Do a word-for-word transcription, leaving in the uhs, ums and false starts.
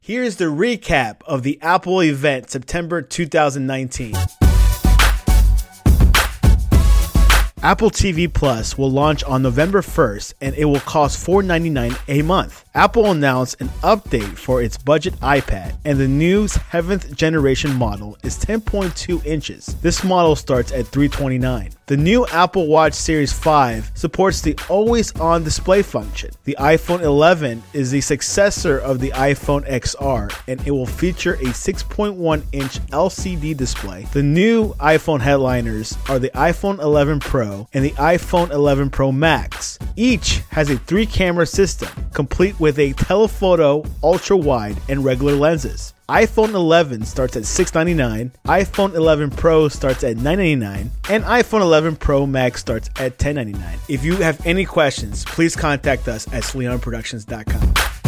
Here's the recap of the Apple event September two thousand nineteen. Apple T V Plus will launch on November first, and it will cost four dollars and ninety-nine cents a month. Apple announced an update for its budget iPad, and the new seventh generation model is ten point two inches. This model starts at three hundred twenty-nine dollars. The new Apple Watch Series five supports the always-on display function. The iPhone eleven is the successor of the iPhone X R, and it will feature a six point one inch L C D display. The new iPhone headliners are the iPhone eleven Pro and the iPhone eleven Pro Max. Each has a three-camera system, complete with a telephoto, ultra-wide, and regular lenses. iPhone eleven starts at six hundred ninety-nine dollars, iPhone eleven Pro starts at nine hundred ninety-nine dollars, and iPhone eleven Pro Max starts at ten ninety-nine dollars. If you have any questions, please contact us at Sleon Productions dot com.